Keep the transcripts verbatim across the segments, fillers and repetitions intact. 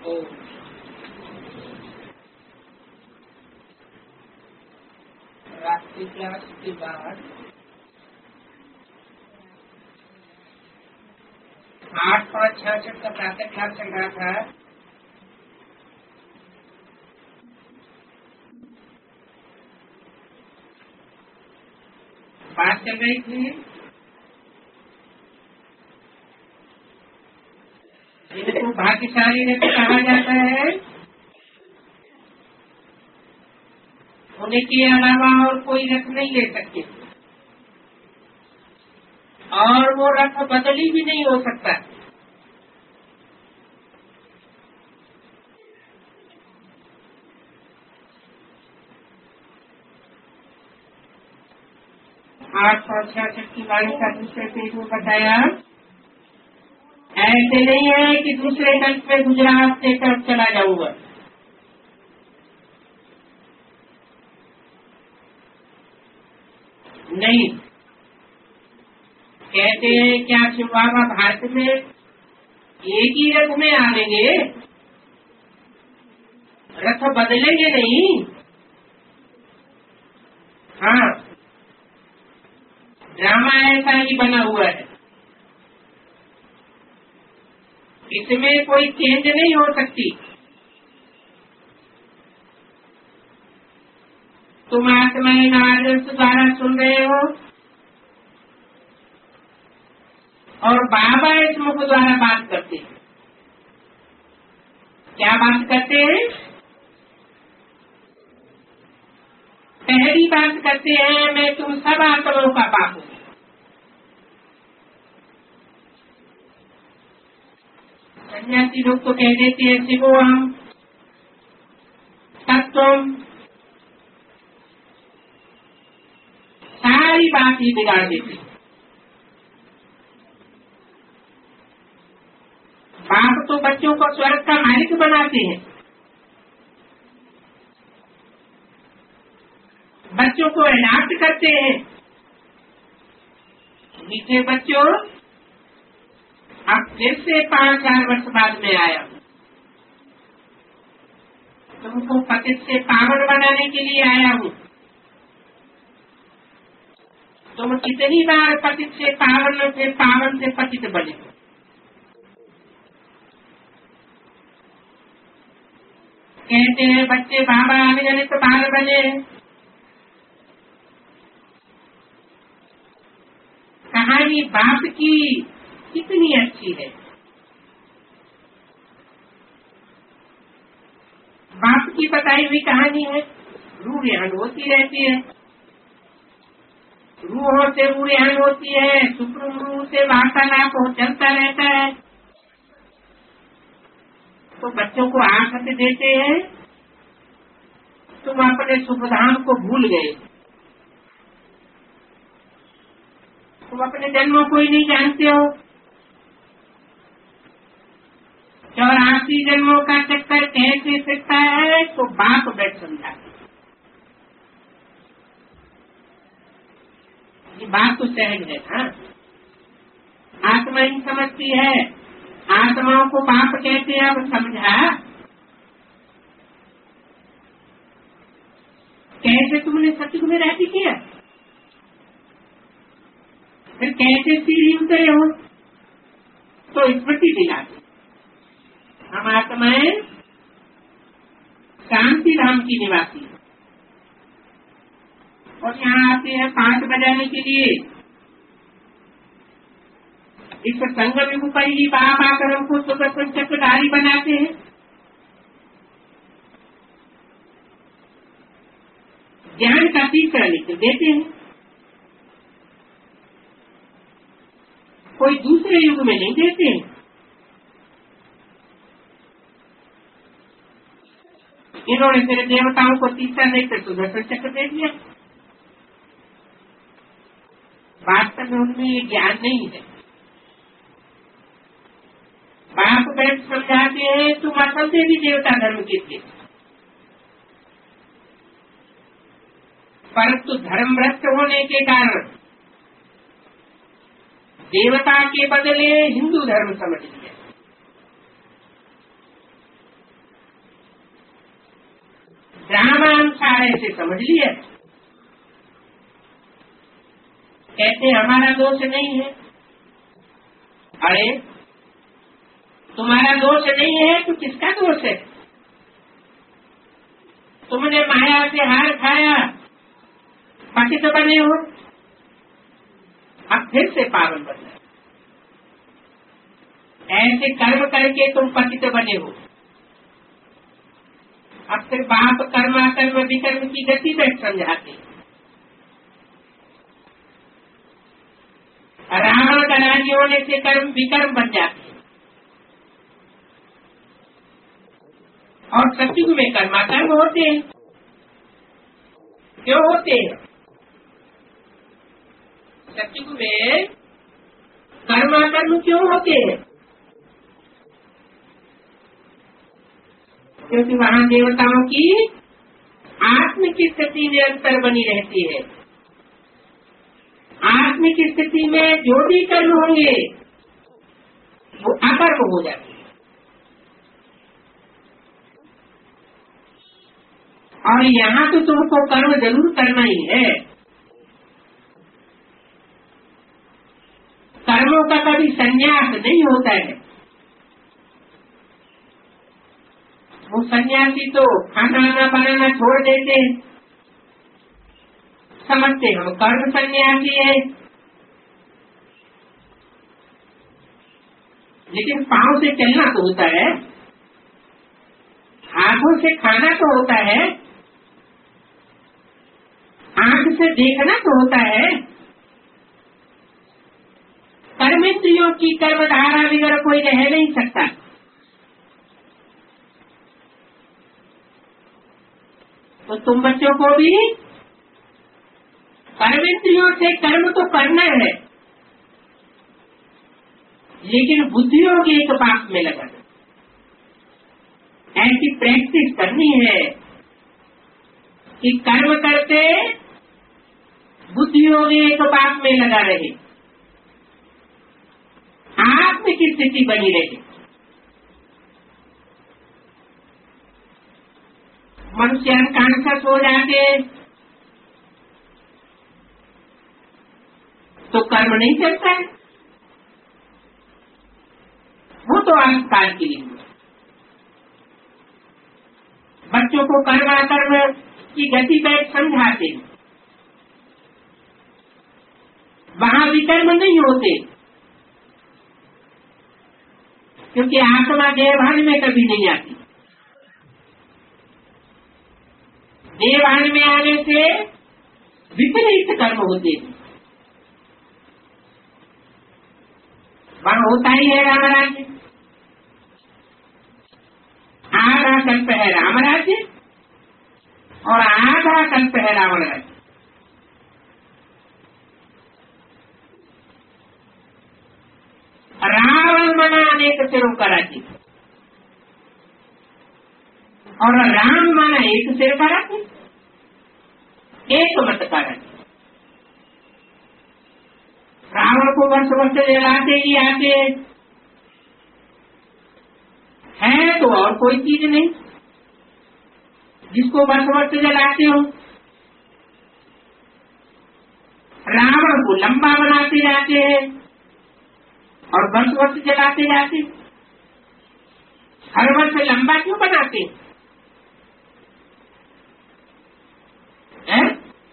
रात्रि क्लास के बाद आठ पाँच छियासठ का प्रातः क्लास चल रहा था। बात चल रही थी इनको भाग्यशाली रथ कहा जाता है। उनके अलावा और कोई रथ नहीं ले सकते और वो रथ बदली भी नहीं हो सकता। आठ सौ छियासठ की वाणी का दूसरे पेज में बताया, ऐसे नहीं है कि दूसरे कल्प में गुजरात से तरफ चला जाऊंगा। नहीं, कहते हैं क्या शिव बाबा भारत में एक ही रथ में आवेंगे, रथ बदलेंगे नहीं। हाँ, ड्रामा ऐसा ही बना हुआ है, इसमें कोई चेंज नहीं हो सकती। तुम आत्माएं नारायण द्वारा सुन रहे हो और बाबा इस मुख द्वारा बात करते हैं। क्या बात करते हैं? पहली बात करते हैं, मैं तुम सब आत्माओं का बाप हूँ। सन्यासी लोग तो कह देते हैं शिवो हम तत्व, सारी बात ही बिगाड़ देते। बाप तो बच्चों को स्वर्ग का मालिक बनाते हैं। बच्चों को अडॉप्ट करते हैं। मीठे बच्चों, अब फिर से पांच हजार वर्ष बाद में आया हूँ, तुमको पतित से पावन बनाने के लिए आया हूँ। तुम कितनी बार पतित से पावन से पावन से पतित बने। कहते हैं बच्चे बाबा अनगणित बार बने। कहानी बाप की कितनी अच्छी है। बाप की बताई हुई कहानी है। रूह रेहन होती रहती है, रूहों से रूह रेहन होती है, सुप्रीम रूह से वार्तालाप हो चलता रहता है। तो बच्चों को आंख देते हैं, तुम अपने सुखधाम को भूल गए, तुम अपने जन्मों को ही नहीं जानते हो। चौरासी जन्मों का चक्कर कैसे फिरता है तो बाप बैठ समझाते। ये बात तो सहज है ना, आत्मा ही समझती है। आत्माओं को बाप कहते हैं। अब समझा कैसे तुमने सतयुग में रहती किया, फिर कैसे सीढ़ी उतरे हो, तो स्मृति दिलाती। हम आत्माएं शांति धाम की निवासी और यहाँ आते हैं पांच बजाने के लिए। इस संगम युग पर ही बाप आकर हमको सुदर्शन चक्रधारी बनाते हैं। ज्ञान का तीसरा लिख देते हैं। कोई दूसरे युग में नहीं देते हैं। इन्होंने फिर देवताओं को तीसरा देकर सुदर्शन चक्र दे दिया। वास्तव में उनमें ये ज्ञान नहीं है। बाप बैठ समझाते हैं तुम असल देवी देवता धर्म के थे, परंतु धर्म भ्रष्ट होने के कारण देवता के बदले हिंदू धर्म समझ लिया। रामानुसार ऐसे समझ लिया। कहते हमारा दोष नहीं है। अरे तुम्हारा दोष नहीं है तो किसका दोष है? तुमने माया से हार खाया, पतित बने हो, अब फिर से पावन बन गए। ऐसे कर्म करके तुम पतित बने हो। अब फिर बाप कर्मा कर्म विकर्म की गति बैठ समझाते। रावण का राज्य होने से कर्म विकर्म बन जाते और सत्युग में कर्माकर्म होते हैं। क्यों होते हैं? सत्युग में कर्माकर्म क्यों होते हैं? क्योंकि वहाँ देवताओं की आत्म की स्थिति निरंतर बनी रहती है। आत्म की स्थिति में जो भी कर्म होंगे वो अकर्म हो जाते हैं। और यहाँ तो तुमको कर्म जरूर करना ही है। कर्मों का कभी संन्यास नहीं होता है। वो सन्यासी तो खाना ना बनाना छोड़ देते, समझते हम कर्म सन्यासी है। लेकिन पांव से चलना तो होता है, हाथों से खाना तो होता है, आंख से देखना तो होता है। कर्मेंद्रियों की कर्मधारा बिगड़ कोई रह नहीं सकता। तो तुम बच्चों को भी कर्मेंद्रियों से कर्म तो करना है, लेकिन बुद्धियों के एक बात में लगाना। ऐसी प्रैक्टिस करनी है कि कर्म करते बुद्धियों के एक बात में लगा रहे, आत्म की स्थिति बनी रहे। मनुष्य अनकॉन्शियस हो जाते तो कर्म नहीं करता है, वो तो अहंकार के लिए। बच्चों को कर्म कर्म की गति बैठ समझाते, वहां विकर्म नहीं होते, क्योंकि आत्मा देवभान में कभी नहीं आती। देवभान में आने से विपरीत कर्म होते हैं। वहां होता ही है राम राज्य, आधा कल्प है राम राज्य और आधा कल्प है रावण राज्य। रावण मना अनेक सिरों का राज्य और राम माना एक सिर का राज्य, एक मत का राज्य। रावण को वर्ष वर्ष जलाते ही आते है तो और कोई चीज नहीं जिसको वर्ष वर्ष जलाते हो। रावण को लंबा बनाते जाते हैं और वर्ष वर्ष जलाते जाते। हर वर्ष लंबा क्यों बनाते हैं?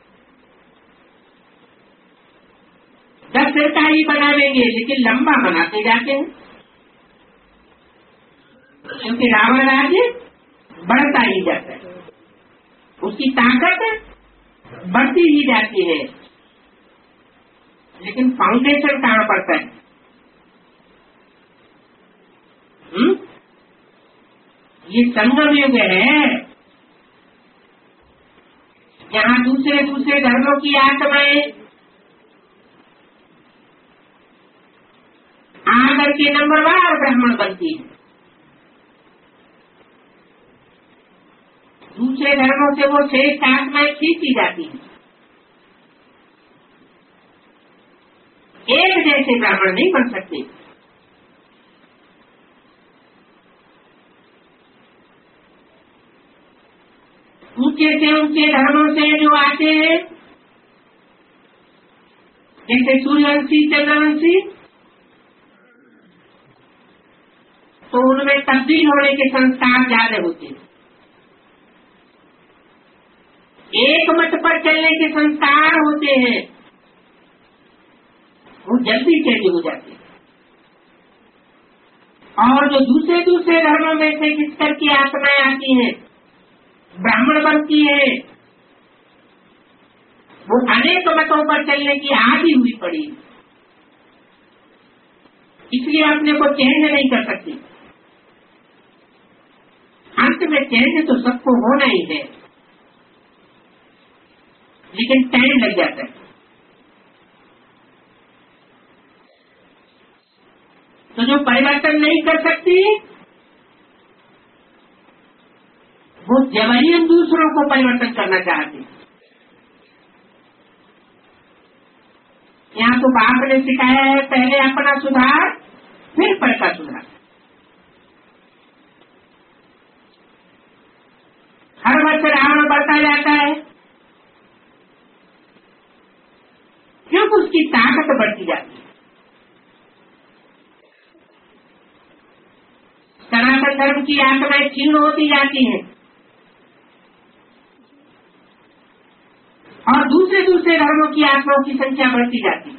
दस सिर का ही बना लेंगे लेकिन लंबा बनाते जाते हैं, क्योंकि रावण राज्य बढ़ता ही जाता है, उसकी ताकत बढ़ती ही जाती है, लेकिन फाउंडेशन कहाँ पड़ता है? हुँ? ये संगम युग है, यहाँ दूसरे दूसरे धर्मों की आत्माएं आकर के नंबरवार ब्राह्मण बनती है। दूसरे धर्मों से वो श्रेष्ठ आत्माएं खींची जाती हैं। एक जैसे ब्राह्मण नहीं बन सकते। ऊंचे से ऊंचे धर्मों से जो आते हैं, जैसे सूर्यवंशी, चंद्रवंशी, तो उनमें तब्दील होने के संस्कार ज्यादा होते हैं। एक मत पर चलने के संस्कार होते हैं, वो जल्दी चेंज हो जाते हैं। और जो दूसरे दूसरे धर्मों में से किस करके आत्माएं आती हैं, ब्राह्मण बनती है, वो अनेक मतों पर चलने की आदि हुई पड़ी, इसलिए अपने को चेंज नहीं कर सकती। अंत में चेंज तो सबको होना ही है, लेकिन टाइम लग जाता है। तो जो परिवर्तन नहीं कर सकती, वो जबरन दूसरों को परिवर्तन करना चाहती। यहाँ तो बाप ने सिखाया है, पहले अपना सुधार, फिर पर का सुधार। हर वर्ष रावण बढ़ता जाता है, क्योंकि उसकी ताकत बढ़ती जाती है। सनातन धर्म की आत्माएं क्षीण होती जाती हैं और दूसरे दूसरे धर्मों की आत्माओं की संख्या बढ़ती जाती है।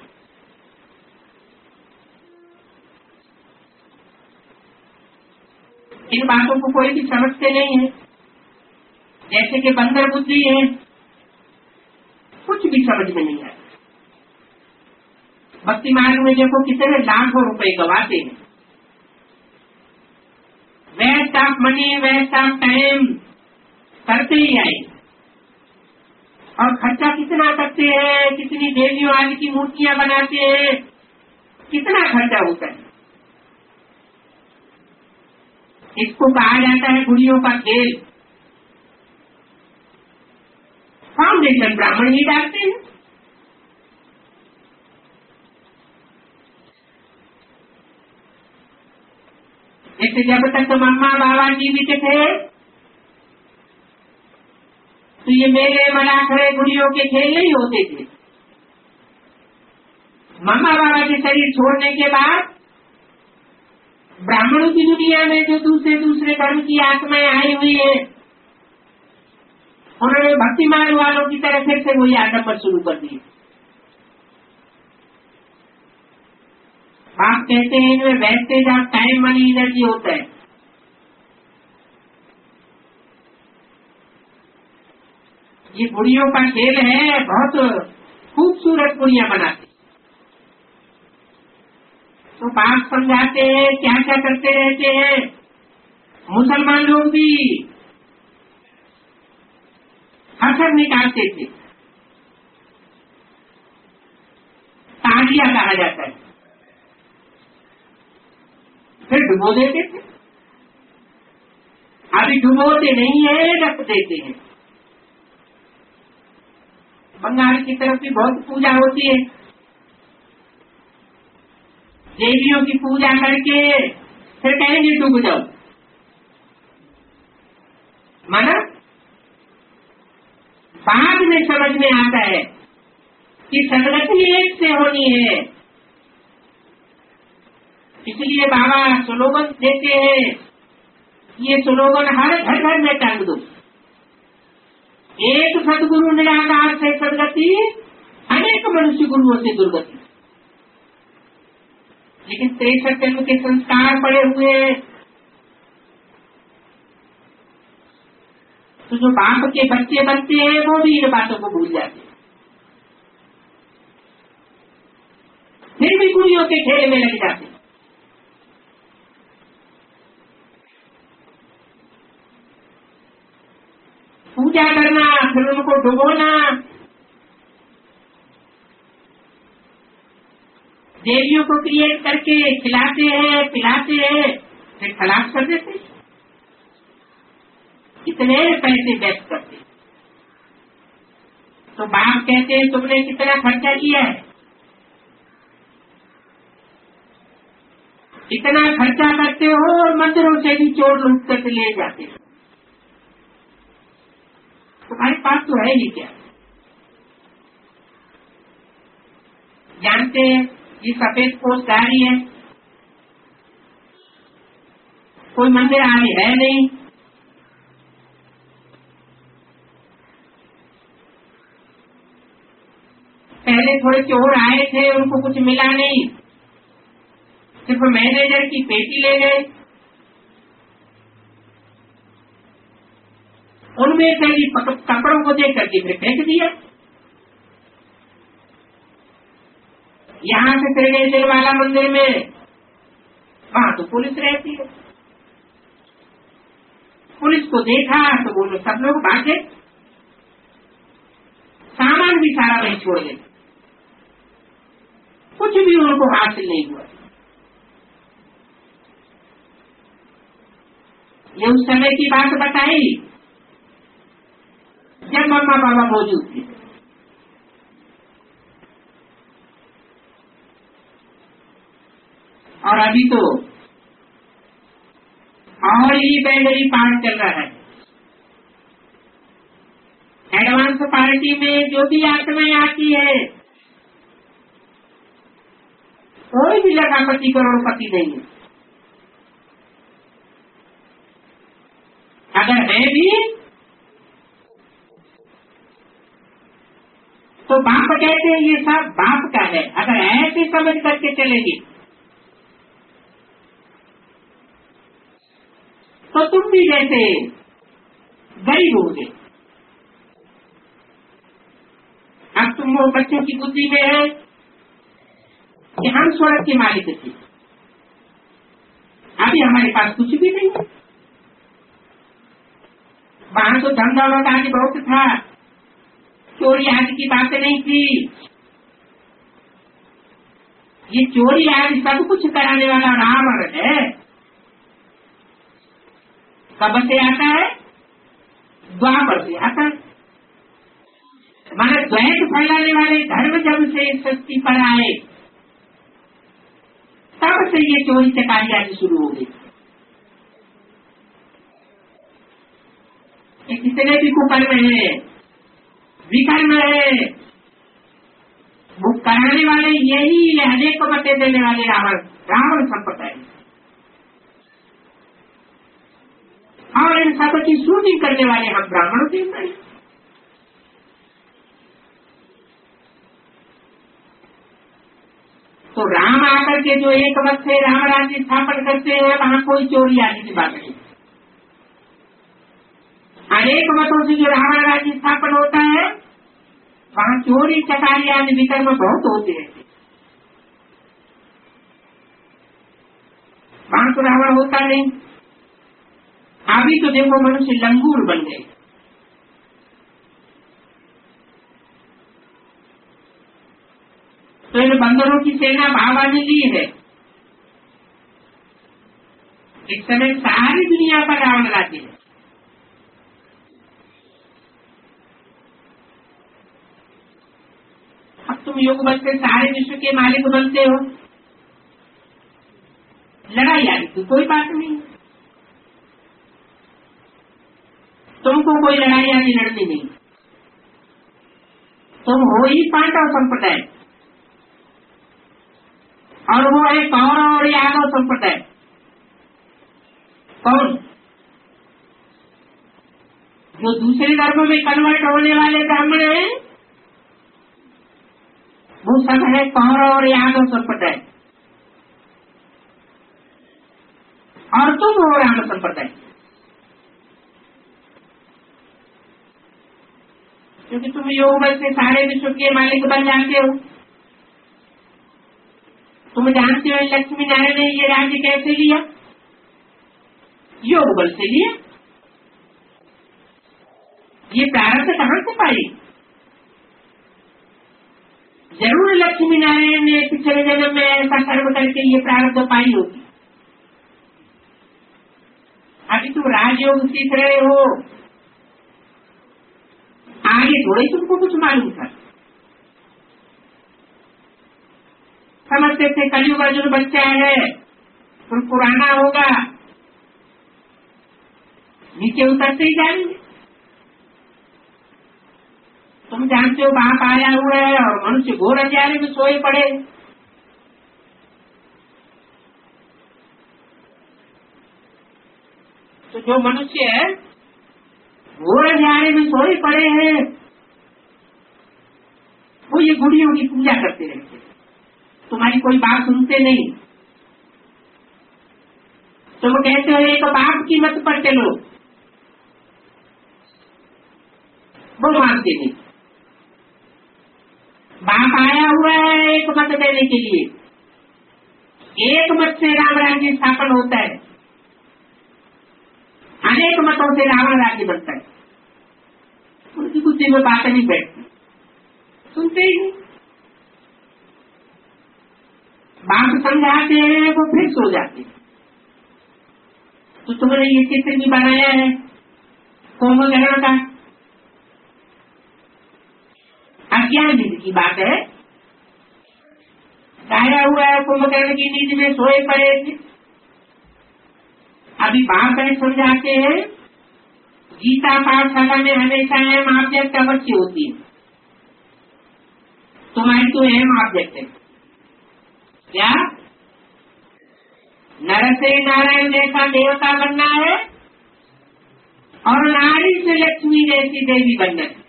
इन बातों को कोई भी समझते नहीं है, जैसे कि बंदर बुद्धि है, कुछ भी समझ में नहीं आता। भक्ति मार्ग में देखो कितने लाखों रुपए गवाते हैं, waste of money, waste of time करते ही आए, और खर्चा कितना करते हैं, कितनी देवियों आदि की मूर्तियां बनाते हैं, कितना खर्चा होता है। इसको कहा जाता है गुड़ियों का खेल। फाउंडेशन ब्राह्मण ही डालते हैं। जैसे जब तक मम्मा बाबा जीवित थे, तो ये मेले मना खड़े गुड़ियों के खेल नहीं होते थे। मम्मा बाबा के शरीर छोड़ने के बाद ब्राह्मणों की दुनिया में जो दूसरे दूसरे धर्म की आत्माएं आई हुई है, उन्होंने भक्ति मार्ग वालों की तरह फिर से वही आडंबर शुरू कर दिए। आप कहते हैं इनमें wastage of time money energy होता है। ये बुढ़ियों का खेल है, बहुत खूबसूरत बुढ़ियां बनाती। तो बाप समझाते हैं, क्या क्या करते रहते हैं। मुसलमान लोग भी हसर निकालते थे, ताजिया कहा जाता है, फिर डुबो देते थे। अभी डुबोते नहीं है, रख देते हैं। बंगाल की तरफ भी बहुत पूजा होती है, देवियों की पूजा करके फिर कहेंगे डूब जाओ। माना बाद में समझ में आता है कि सदगति एक से होनी है, इसलिए बाबा स्लोगन देते हैं। ये स्लोगन हर घर घर में टांग दो। एक सदगुरु निराकार से सदगति, अनेक मनुष्य गुरुओं से दुर्गति। लेकिन तिरसठ जन्म के संस्कार पड़े हुए हैं, तो जो बाप के बच्चे बनते हैं वो भी इन बातों को भूल जाते हैं, फिर भी गुड़ियों के खेल में लग जाते हैं। पूजा करना, फिर उनको डुबोना, देवियों को क्रिएट करके खिलाते हैं, पिलाते हैं, फिर खलास कर देते। कितने पैसे व्यस्त करते। तो बाप कहते हैं तुमने कितना खर्चा किया है, इतना खर्चा करते हो और मंदिरों से भी चोर लूट कर ले जाते हो। तुम्हारे पास तो है ही क्या? जानते हैं ये सफेद पोस्ट गाड़ी है, कोई मंदिर आगे है नहीं, पहले थोड़े चोर आए थे, उनको कुछ मिला नहीं, सिर्फ मैनेजर की पेटी ले गए, उनमें से भी कपड़ों को देख करके फिर फेंक दिया। यहाँ से त्रिनेत्र वाला मंदिर में, वहां तो पुलिस रहती है, पुलिस को देखा तो वो लोग सब लोग भागे, सामान भी सारा वहीं छोड़ गए, कुछ भी उनको हासिल नहीं हुआ। ये उस समय की बात बताई जब मम्मा पापा मौजूद थे। और अभी तो और ही बैगरी पार्ट चल रहा है। एडवांस पार्टी में जो भी आत्माएं आती है, कोई भी लखापति करोड़पति नहीं है, अगर है भी तो बाप कहते हैं ये सब बाप का है। अगर ऐसे समझ करके चलेगी तो तुम भी जैसे गरीब होगे। अब तुम वो बच्चों की बुद्धि में है कि हम स्वर्ग के मालिक थे, अभी हमारे पास कुछ भी नहीं है। वहां तो धन दौलत आदि बहुत था, चोरी आदि की बातें नहीं थी। ये चोरी आदि सब कुछ कराने वाला रावण है। कब से आता है? द्वापर से आता है। माना द्वैत फैलाने वाले धर्म जब से सृष्टि पर आए तब से ये चोरी चकारी आदि शुरू हो गई। कितने भी कुकर्म है, विकर्म है, वो कराने वाले यही अनेक मते देने वाले रावण रावण संप्रदाय, और इन सब की शूटिंग करने वाले हम ब्राह्मण देख रहे हैं। तो राम आकर के जो एक मत से राम राज्य स्थापन करते हैं, वहां कोई चोरी आदि की बात नहीं। अनेक मतों से जो रावण राज्य स्थापन होता है, वहां चोरी चकारी आदि विकर्म बहुत होते हैं। वहां तो रावण होता नहीं। अभी तो देखो मनुष्य लंगूर बन गए। तो इन बंदरों की सेना भावानी ली है। इस समय सारी दुनिया पर रावण राज्य है। अब तुम योग बल से सारे विश्व के मालिक बनते हो, लड़ाई आदि तो कोई बात नहीं, तुमको कोई लड़ाई आदि लड़नी नहीं। तुम हो ही पांडव संप्रदाय, और वो है कौरव और यादव संप्रदाय। कौन? जो दूसरे धर्म में कन्वर्ट होने वाले ब्राह्मण हैं, वो सब है कौरव और यादव संप्रदाय, और तुम हो राम संप्रदाय। क्योंकि तुम योग बल से सारे विश्व के मालिक बन जाते हो। तुम जानते हो लक्ष्मी नारायण ने ये राज्य कैसे लिया? योग बल से लिया। ये प्रारब्ध कहाँ से पाई? जरूर लक्ष्मी नारायण ने पिछले जन्म में ऐसा कर्म करके ये प्रारब्ध पाई होगी। अभी तुम राजयोग सीख रहे हो, आगे थोड़े तुमको कुछ मालूम था। समझते थे कलयुग अर्जुन बच्चा है, तुम पुराना होगा, नीचे उतरते ही जाएंगे। तुम जानते हो बाप आया हुआ है और मनुष्य घोर अंधेरे में सोए पड़े। तो जो मनुष्य है घोर अंधेरे में सोए पड़े हैं वो ये गुड़ियों की पूजा करते रहते, तुम्हारी कोई बात सुनते नहीं। तुम कहते हो एक बाप की मत पर चलो, वो मानते नहीं। बाप आया हुआ है एक मत देने के लिए, एक मत से राम राज्य स्थापन होता है, अनेक मतों से रावण राज्य बनता है। उनकी बुद्धि में बातें नहीं बैठती, सुनते ही नहीं। बाप समझाते हैं वो फिर सो जाते। तो तुमने ये चित्र भी बनाया है कुंभकर्ण का, अज्ञान की बात है। गाया हुआ है कुंभकर्ण की नींद में सोए पड़े थे। अभी बाप है समझाते हैं गीता पाठशाला में हमेशा अहम ऑब्जेक्ट अवश्य होती है। तुम्हारी तो अहम ऑब्जेक्ट है क्या? नर से नारायण जैसा देवता बनना है और नारी से लक्ष्मी जैसी देवी बनना है।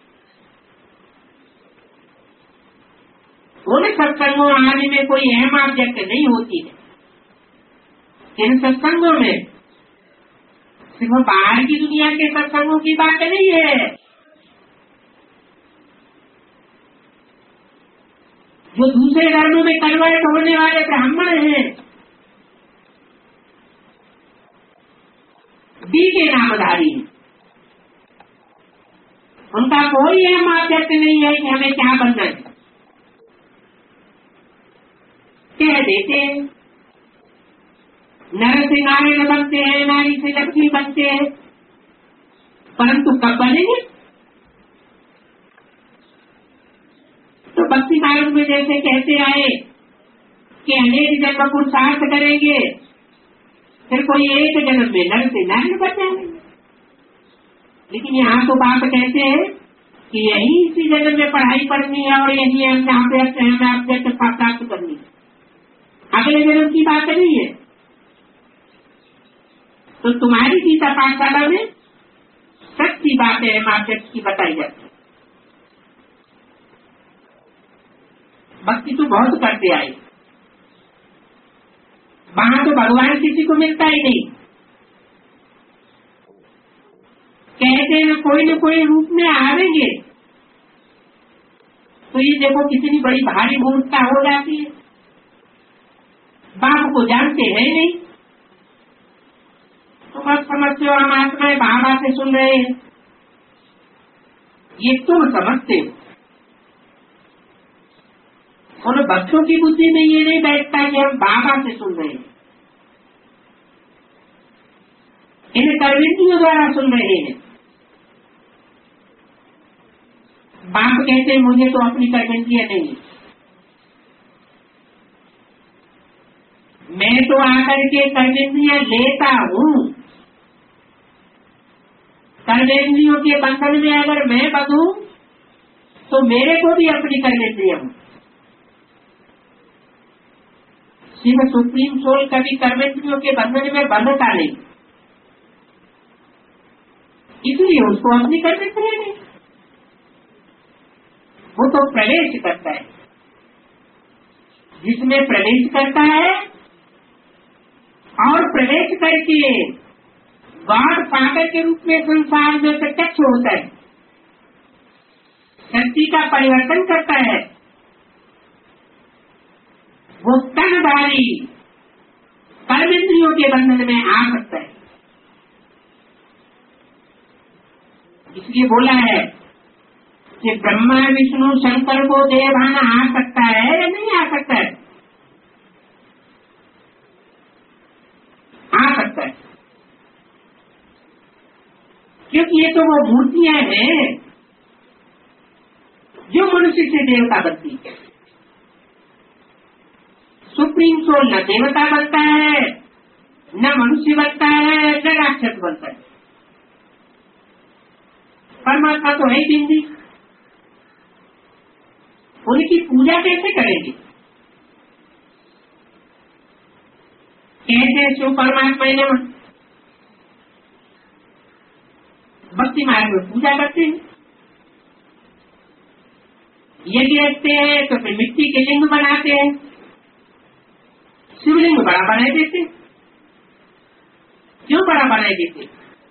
उन सत्संगों आदि में कोई अहम ऑब्जेक्ट नहीं होती है। इन सत्संगों में सिर्फ बाहर की दुनिया के सत्संगों की बात नहीं है। जो दूसरे धर्मों में कन्वर्ट होने वाले ब्राह्मण हैं, डी के नामधारी हैं, उनका कोई अहम ऑब्जेक्ट नहीं है कि हमें क्या बनना है। कह देते हैं नर से नारायण बनते हैं, नारी से लक्ष्मी बनते हैं, परंतु कब बनेंगे? तो भक्ति मार्ग में जैसे कहते आए कि अनेक जन्म पुरुषार्थ करेंगे, फिर कोई एक जन्म में नर से नारायण बन जाएंगे। लेकिन यहाँ तो बात कहते हैं कि यही इसी जन्म में पढ़ाई पढ़नी है और यही ऑब्जेक्ट प्राप्त करनी है, अगले जन्म की बात नहीं है। तो तुम्हारी गीता पाठशाला में सच्ची बातें अहम ऑब्जेक्ट की बताई जाती है। भक्ति तो बहुत करते आए, वहां तो भगवान किसी को मिलता ही नहीं। कहते हैं कोई न कोई रूप में आवेंगे, तो ये देखो कितनी बड़ी भारी मूर्खता हो जाती है। बाप को जानते हैं नहीं, तो बस समझते हो हम आत्माएं बाबा से सुन रहे हैं, ये तुम समझते हो। और बच्चों की बुद्धि में ये नहीं बैठता कि हम बाबा से सुन रहे हैं, इन्हें कर्मेंद्रियों द्वारा सुन रहे हैं। बाप कहते हैं मुझे तो अपनी कर्मेंद्रियां नहीं है, मैं तो आकर के कर्मेंद्रियां लेता हूँ। कर्मेंद्रियों के बंधन में अगर मैं बंधूं तो मेरे को भी अपनी कर्मेंद्रियां हूँ। शिव सुप्रीम सोल कभी कर्मेंद्रियों के बंधन में बंधता नहीं, इसलिए उसको अपनी कर्मेंद्रियां नहीं। वो तो प्रवेश करता है, जिसमें प्रवेश करता है और प्रवेश करके गॉड फादर के रूप में संसार में प्रत्यक्ष होता है, शक्ति का परिवर्तन करता है। वो तनधारी कर्मेंद्रियों के बंधन में आ सकता है। इसलिए बोला है कि ब्रह्मा विष्णु शंकर को देवभान आ सकता है या नहीं आ सकता है? आ सकता है, क्योंकि ये तो वो मूर्तियां हैं जो मनुष्य से देवता बनती है। सुप्रीम सोल न देवता बनता है, न मनुष्य बनता है, न राक्षस बनता है। परमात्मा तो है बिंदी, उनकी पूजा कैसे करेंगे? कैसे शिव परमात्मा ने भक्ति मार्ग में पूजा करते हैं। यज्ञ रखते हैं तो फिर मिट्टी के लिंग बनाते हैं, शिवलिंग बड़ा बना देते। क्यों बड़ा बनाए देते?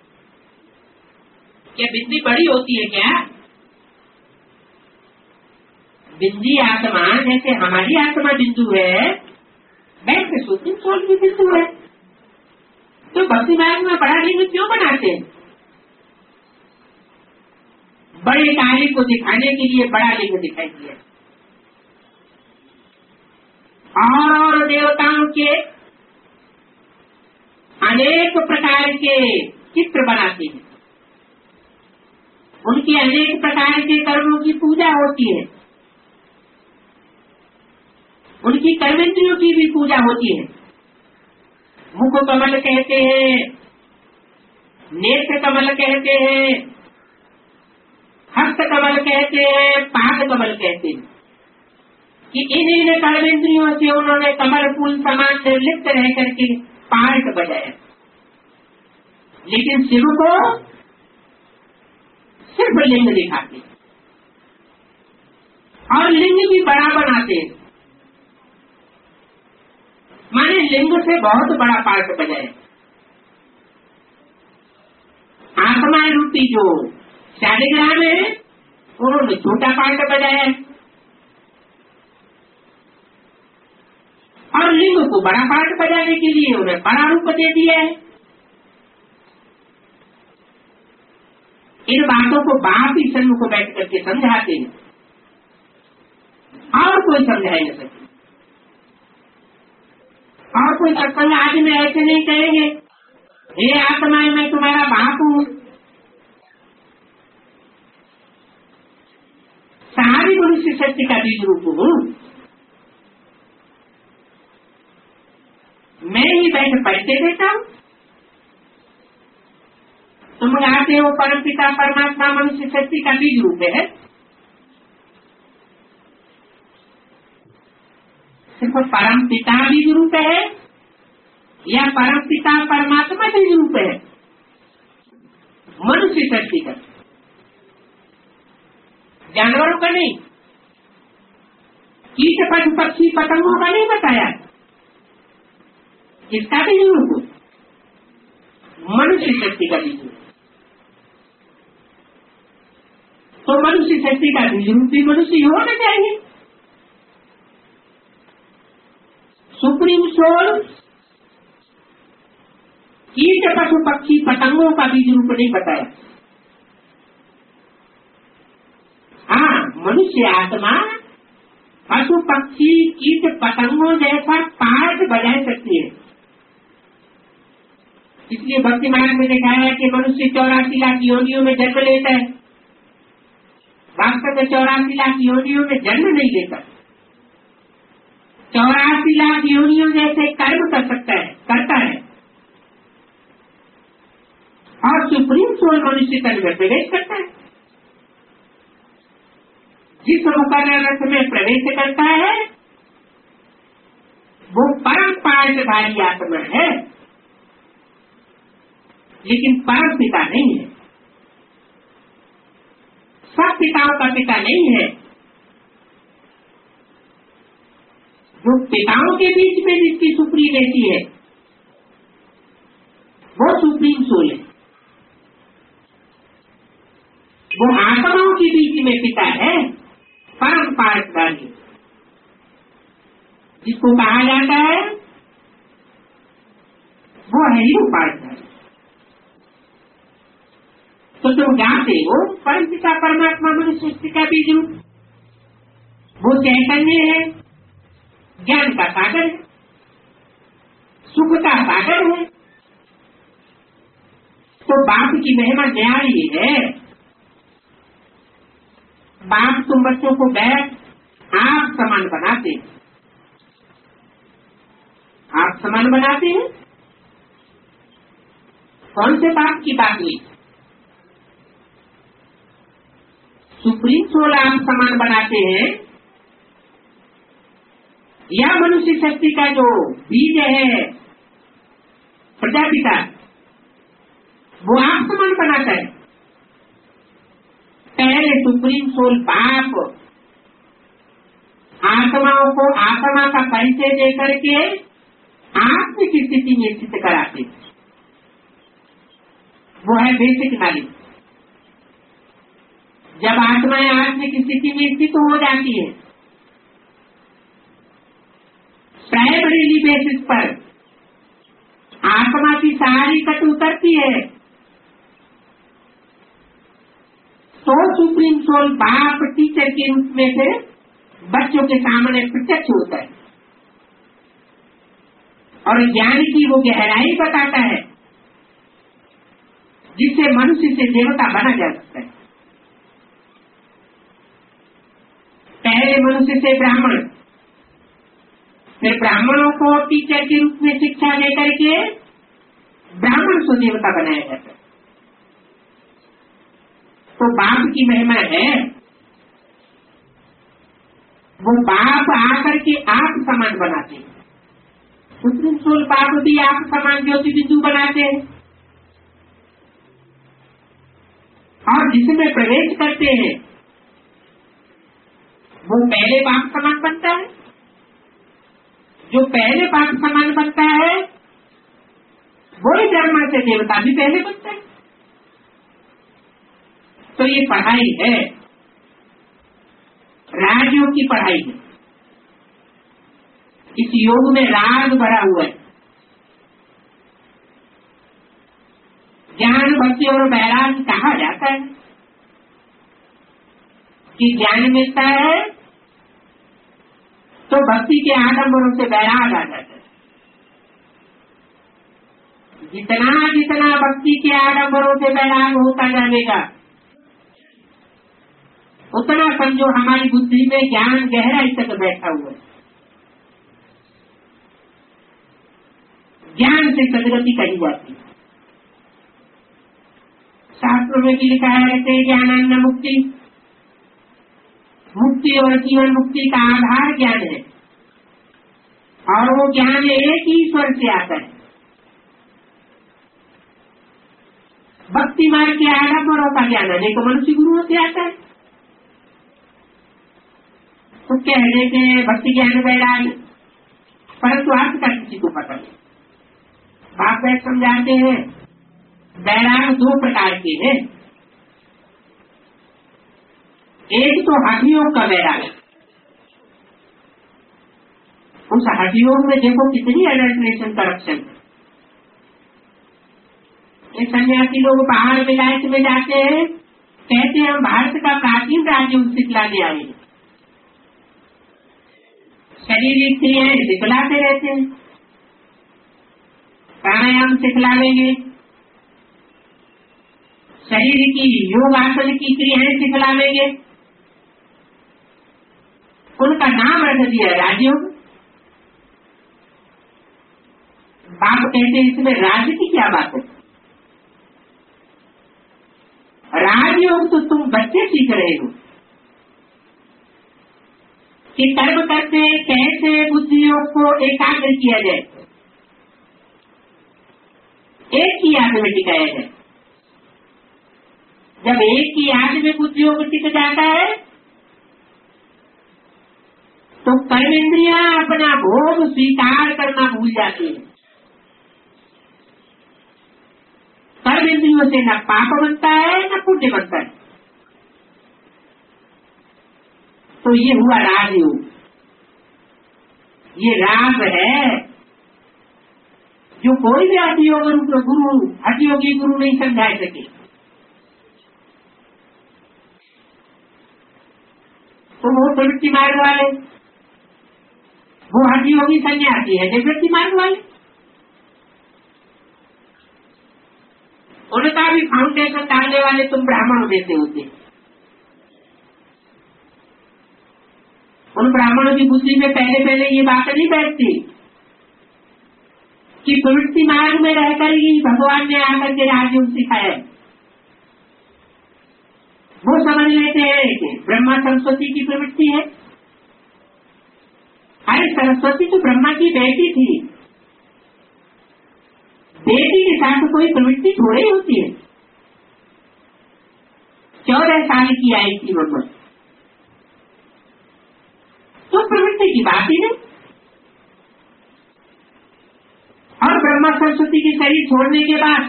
क्या बिंदी बड़ी होती है क्या? बिंदी आत्मा जैसे हमारी आत्मा बिंदु है, वैसे सुप्रीम सोल भी बिंदु है। तो भक्ति मार्ग में बड़ा लिंग क्यों बनाते हैं? बड़े कार्य को दिखाने के लिए बड़ा लिंग दिखाई दिया। और और देवताओं के अनेक प्रकार के चित्र बनाते हैं, उनके अनेक प्रकार के कर्मों की पूजा होती है, उनकी कर्मेंद्रियों की भी पूजा होती है। मुख कमल कहते हैं, नेत्र कमल कहते हैं, हस्त कमल कहते हैं, पाद कमल कहते हैं कि इन इन कर्मेंद्रियों से उन्होंने कमल फूल समान निर्लिप्त रह करके पाठ बजाया। लेकिन शिव को सिर्फ लिंग दिखाते और लिंग भी बड़ा बनाते, माने लिंग से बहुत बड़ा पाठ बजाया। आत्मा रूपी जो शालिग्राम है उन्होंने छोटा पाठ बजाया और लिंग को बड़ा पाठ बजाने के लिए उन्हें बड़ा रूप दे दिया है। इन बातों को बाप ही सन्मुख को बैठ करके समझाते हैं और कोई समझा नहीं सकते। और कोई सत्संग आज में ऐसे नहीं कहेंगे, हे आत्मा मैं तुम्हारा बाप हूँ। सारी मनुष्य शक्ति का बीज रूप हूँ, मैं ही बैठ पढ़ते देता हूँ। तुम आते हो परम पिता परमात्मा मनुष्य शक्ति का बीज रूप है। सिर्फ परम पिता बीज रूप है या परम पिता परमात्मा बीज रूप है? मनुष्य शक्ति का, जानवरों का नहीं, कीट पशु पक्षी पतंगों का नहीं बताया। किसका बीज रूप? मनुष्य शक्ति का बीज रूप। तो मनुष्य शक्ति का बीज रूपी मनुष्य होना चाहिए। सुप्रीम सोल कीट पशु पक्षी पतंगों का बीज रूप नहीं बताया। हाँ, मनुष्य आत्मा पशु पक्षी कीट पतंगों जैसा पाठ बजा सकती है। इसलिए भक्ति मार्ग में दिखाया है कि मनुष्य चौरासी लाख योनियों में जन्म लेता है। वास्तव में चौरासी लाख योनियों में जन्म नहीं लेता, चौरासी लाख योनियों जैसे कर्म कर सकता है, करता है और सुप्रीम सोल मनुष्य तन में प्रवेश करता है। जिस मुकर्रर रथ में प्रवेश करता है वो परम पाठधारी आत्मा है, लेकिन परम पिता नहीं है, सब पिताओं का पिता नहीं है। जो पिताओं के बीच में जिसकी सुप्रीमेसी है वो सुप्रीम सोल है। वो आत्माओं के बीच में पिता है, परम पाठधारी, जिसको कहा जाता है वो है ही पाठधारी। तो तुम जानते हो परम पिता परमात्मा मनुष्य सृष्टि का बीज रूप, वो चैतन्य है, ज्ञान का सागर है, सुख का सागर है। तो बाप की महिमा न्यारी है। बाप तुम बच्चों को बैठ आप समान बनाते हैं, आप समान बनाते हैं। कौन से बाप की बात हुई? सुप्रीम सोल आप समान बनाते हैं या मनुष्य शक्ति का जो बीज है प्रजापिता, वो आप समान बनाता है। पहले सुप्रीम सोल बाप आत्माओं को आत्मा का परिचय देकर के आत्म की स्थिति में स्थित कराते, वो है बेसिक नॉलेज। जब आत्माएं आत्म की स्थिति में स्थित हो जाती है, प्राइमरी बेसिस पर आत्मा की सारी कट उतरती है, तो सुप्रीम सोल बाप टीचर के रूप में से बच्चों के सामने प्रत्यक्ष होता है और ज्ञान की वो गहराई बताता है जिससे मनुष्य से देवता बना जा सकता है। पहले मनुष्य से ब्राह्मण, फिर ब्राह्मणों को टीचर के रूप में शिक्षा देकर के ब्राह्मण से देवता बनाया जाता है। तो बाप की महिमा है, वो बाप आकर के आप समान बनाते हैं। सुप्रीम सोल बाप भी आप समान ज्योति बिंदु बनाते हैं और जिसमें प्रवेश करते हैं वो पहले बाप समान बनता है। जो पहले बाप समान बनता है वही ब्रह्मा से देवता भी पहले बनता है। तो ये पढ़ाई है, राजयोग की पढ़ाई है। इस योग में राग भरा हुआ है। ज्ञान भक्ति और वैराग कहा जाता है कि ज्ञान मिलता है तो भक्ति के आडंबरों से वैराग आ जाता है। जितना जितना भक्ति के आडंबरों से वैराग होता जाएगा उतना समझो हमारी बुद्धि में ज्ञान गहराई तक बैठा हुआ है। ज्ञान से सदगति कही जाती है। शास्त्रों में भी लिखा है कि ज्ञानान्न मुक्ति, मुक्ति और जीवन मुक्ति का आधार ज्ञान है और वो ज्ञान एक ही ईश्वर से आता है। भक्ति मार्ग के आडंबरों का ज्ञान अनेक मनुष्य गुरुओं से आता है। तो कहने के भक्ति ज्ञान वैराग, परंतु अर्थ का किसी को पता नहीं। बाप बैठ समझाते हैं वैराग दो प्रकार के हैं। एक तो हठयोग का वैराग, उस हठयोग में देखो कितनी एडल्ट्रेशन करप्शन। ये सन्यासी लोग पहाड़ विलायत में जाते हैं, कहते हैं हम भारत का प्राचीन राज्य सिखलाने आए हैं। शरीर क्रियाएं सिखलाते रहते हैं, प्राणायाम सिखलावेंगे, शरीर की योग आसन की क्रियाएं सिखलावेंगे। उनका नाम रख दिया राजयोग। बाप कहते हैं इसमें राज की क्या बात है? राजयोग तो तुम बच्चे सीख रहे हो कि कर्म करते कैसे बुद्धियों को एकाग्र किया जाए, एक ही याद में टिकाया जाए। जब एक ही याद में बुद्धियों को टिक जाता है तो कर्मेंद्रियां अपना भोग स्वीकार करना भूल जाती है। कर्मेंद्रियों से न पाप बनता है न पुण्य बनता है। तो ये हुआ राजयोग। ये राग है जो कोई भी हठयोग गुरु हठयोगी गुरु नहीं समझा सके। तो वो प्रवृत्ति मार्ग वाले, वो हठयोगी सन्यासी है निवृत्ति मार्ग वाले, उनका भी फाउंडेशन डालने वाले तुम ब्राह्मणों देते होते। उन ब्राह्मणों की बुद्धि में पहले पहले ये बात नहीं बैठती कि प्रवृत्ति मार्ग में रहकर ही भगवान ने आकर के राजयोग सिखाया। वो समझ लेते हैं कि ब्रह्मा सरस्वती की प्रवृत्ति है अरे सरस्वती तो ब्रह्मा की बेटी थी, बेटी के साथ कोई प्रवृत्ति थोड़ी होती है। चौदह साल की आई थी वो, तो प्रवृत्ति की बात ही नहीं। और ब्रह्मा सरस्वती के शरीर छोड़ने के बाद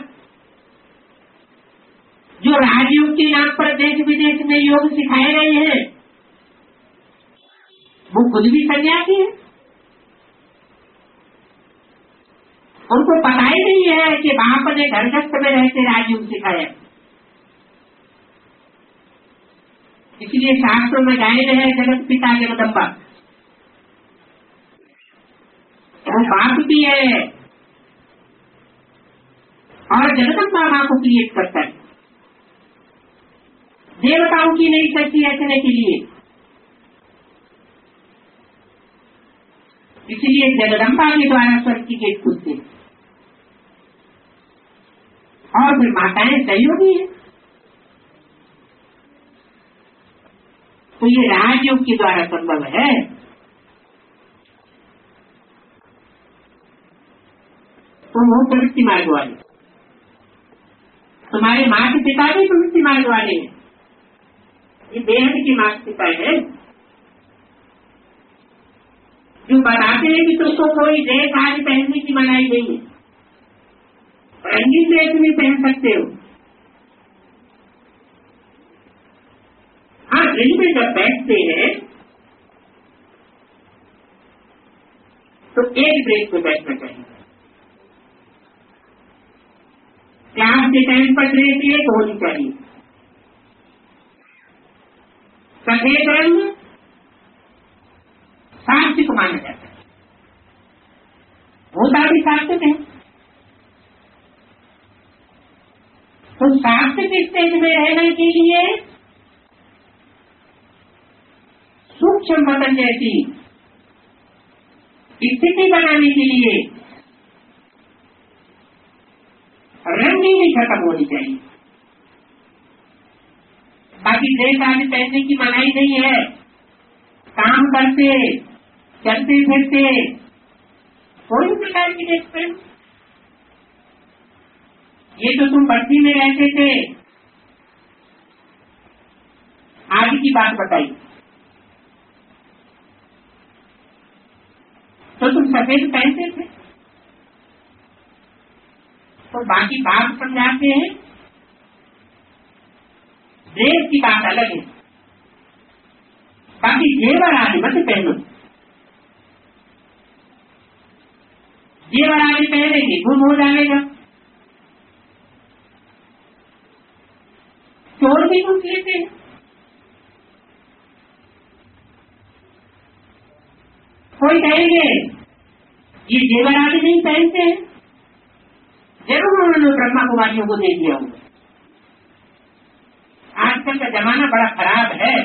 जो राजयोग के नाम पर देश विदेश में योग सिखाए रहे हैं, वो खुद भी सन्यासी है। उनको पता ही नहीं है कि बाप ने घरगस्त में रहते राजयोग सिखाया। इसलिए शास्त्रों में गाये है जगत पिता जगदम्बा, वो बाप भी है और जगदम्बा माँ को क्रिएट करता है, देवताओं की नहीं सच्ची रचने के लिए। इसलिए जगदम्बा के द्वारा स्वर्ग की गेट खुलते हैं और फिर माताएं सहयोगी है। तो ये राजयोग के द्वारा संभव है। तो वो प्रवृत्ति मार्ग वाले, तुम्हारे माँ के पिता भी प्रवृत्ति मार्ग वाले हैं, ये बेहद की माँ के पिता है जो बताते हैं कि तुमको कोई ड्रेस आज पहनने की मनाही नहीं है, रंगीन ड्रेस भी पहन सकते हो। हाँ, दिन में जब बैठते हैं तो एक ड्रेस में बैठना चाहिए। क्लास के टाइम पर ड्रेस एक होनी चाहिए, सफेद रंग सात्विक माना जाता है, होता भी सात्विक है। तो सात्विक स्टेज में रहने के लिए सूक्ष्म वतन जैसी स्थिति बनाने के लिए रंगीनी खत्म होनी चाहिए। बाकी ड्रेस आदि पहनने की मनाही नहीं है। काम करते चलते फिरते कोई भी प्रकार की ड्रेस पहन। ये तो तुम बस्ती में रहते थे, आदि की बात बताई तो तुम सफेद पहनते थे। तो बाकी बात समझाते हैं, ड्रेस की बात अलग है। बाकी जेवर आदि मत पहनो, जेवर आदि पहनेंगे गुम हो जाएगा। चोर भी कुछ लेते हैं, कोई कहेंगे ये जेवर आदि नहीं पहनते हैं, जरूर उन्होंने ब्रह्मा कुमारियों को दे दिया होगा। आजकल का जमाना बड़ा खराब है।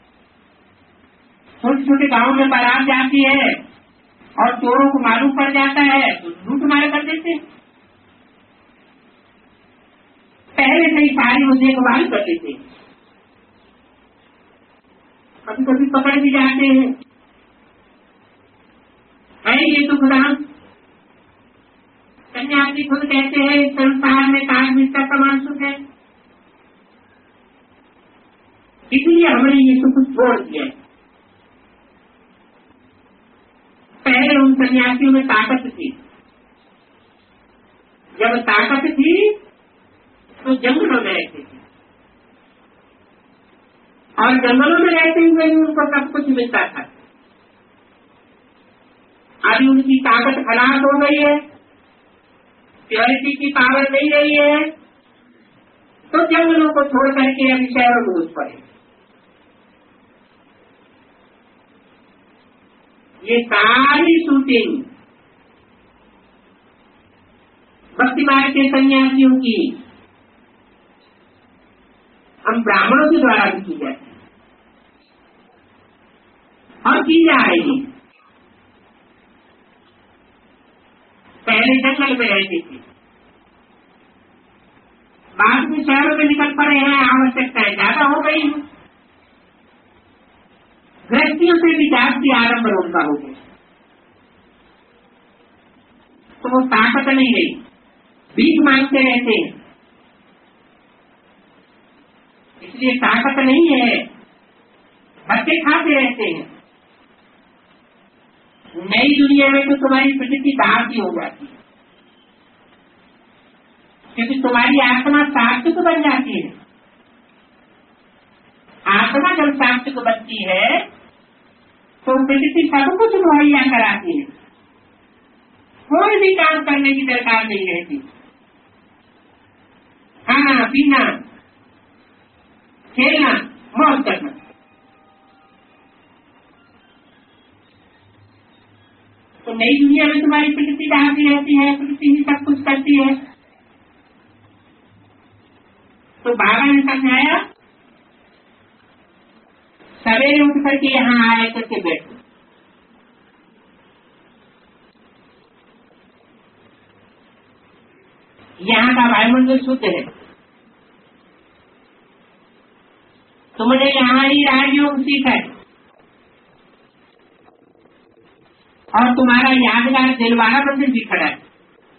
छोटे छोटे गांव में बारात जाती है और चोरों को मालूम पड़ जाता है तो लूट मार कर देते हैं। पहले से ही सारी वो देखभाल कर देते हैं, कभी कभी पकड़ भी जाते हैं। है ये तो खुदा सन्यासी खुद कहते हैं संसार में कागज का समान सुख है, इसलिए हमने ये सुख छोड़ दिया। पहले उन सन्यासियों में ताकत थी, जब ताकत थी तो जंगलों में रहते थे और जंगलों में रहते हुए उनको सब कुछ मिलता था। अभी उनकी ताकत खराब हो गई है, प्योरिटी की पावर नहीं रही है, तो जंगलों को छोड़ करके अभी शहरों में घुस पड़े। ये सारी शूटिंग भक्ति मार्ग के सन्यासियों की हम ब्राह्मणों के द्वारा भी की जाती है और की जा रही है। पहले जंगल में रहते थे, बाद में शहरों में निकल पड़े हैं, आवश्यकताएं ज्यादा हो गई हैं, गृहस्थियों से भी जाति आरंभ उनका हो गया। तो वो ताकत नहीं रही, भीख मांगते रहते हैं, इसलिए ताकत नहीं है, बच्चे खाते रहते हैं। नई दुनिया में तो तुम्हारी प्रकृति बाहर की हो जाती है, क्योंकि तुम्हारी आत्मा सात्विक बन जाती है। आत्मा जब सात्विक बनती है तो प्रकृति सब कुछ मुहैया कराती है, कोई भी काम करने की दरकार नहीं रहती। खाना पीना, खेलना, मौज करना। तो नई दुनिया में तुम्हारी प्रकृति डालती रहती है, प्रकृति ही सब कुछ करती है। तो बाबा ने समझाया, सवेरे उठ करके यहाँ आए करके बैठो, यहाँ का वायुमंडल शुद्ध है, तुमने यहाँ ही राजयोग सीखा है और तुम्हारा यादगार दिलवाड़ा मंदिर भी खड़ा है।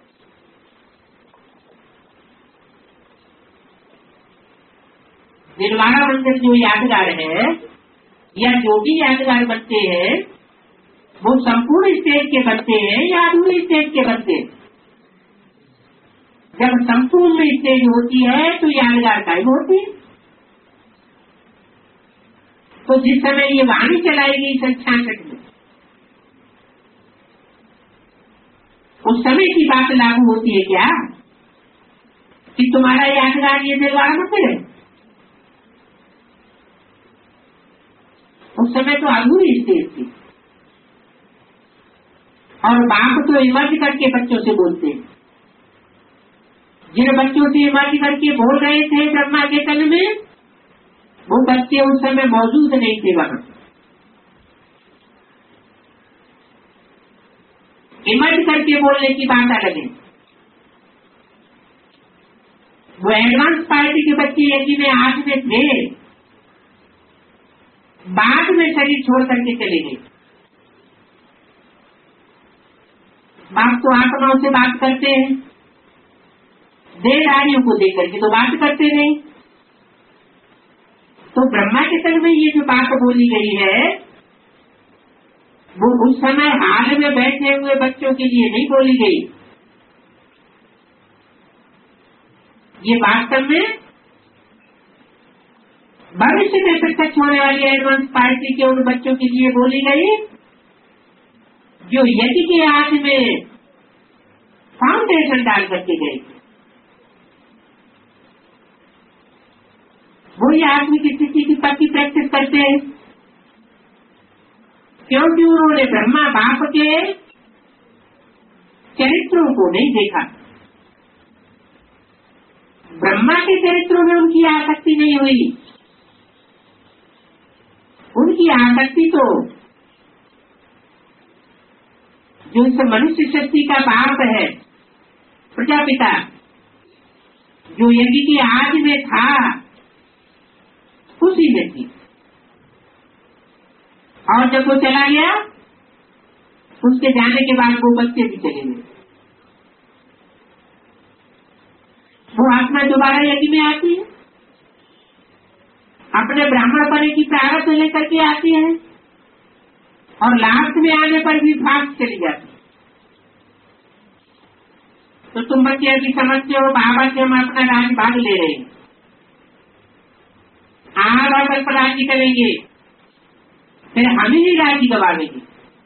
दिलवाड़ा मंदिर जो यादगार है या जो भी यादगार बनते हैं वो संपूर्ण स्टेज के बनते हैं या अधूरे स्टेज के बनते हैं। जब संपूर्ण स्टेज होती है तो यादगार कायम होती है। तो जिस समय ये वाणी चलाएगी छाछठ में, उस समय की बात लागू होती है क्या कि तुम्हारा यादगार ये दिलवाड़ा मंदिर है? उस समय तो अधूरी स्टेज थी और बाप तो इमर्ज करके बच्चों से बोलते हैं। जिन बच्चों से इमर्ज करके बोल रहे थे ब्रह्मा के तन में, वो बच्चे उस समय मौजूद नहीं थे वहां। इमर्ज करके बोलने की बात अलग है। वो एडवांस पार्टी के बच्चे यदि में आज में थे, बाद में शरीर छोड़ करके चले गए। बाप तो आत्माओं से बात करते हैं, देहधारियों को देख करके तो बात करते नहीं। तो ब्रह्मा के तन में ये जो बात बोली गई है वो उस समय हाल में बैठे हुए बच्चों के लिए नहीं बोली गई। ये वास्तव में भविष्य में प्रत्यक्ष होने वाली एडवांस पार्टी के उन बच्चों के लिए बोली गई जो यज्ञ के हाथ में फाउंडेशन डाल करके गए। वही आदमी की स्थिति की पक्की प्रैक्टिस करते हैं, क्योंकि उन्होंने ब्रह्मा बाप के चरित्रों को नहीं देखा। ब्रह्मा के चरित्रों में उनकी आसक्ति नहीं हुई। उनकी आसक्ति तो जो इस मनुष्य शक्ति का बाप है, प्रजापिता, जो यज्ञ की आदि में था, उसी में थी। और जब वो चला गया, उसके जाने के बाद वो बच्चे भी चले गए। वो आत्मा दोबारा यज्ञ में आती है, अपने ब्राह्मण पने की प्रारब्ध लेकर के आती है और लास्ट में आने पर भी भाग चली जाती। तो तुम बच्चे अभी समझते हो बाबा से हम अपना राज भाग ले रहे हैं, आज अगर पर राज्य करेंगे फिर हम ही राज्य गवाएंगे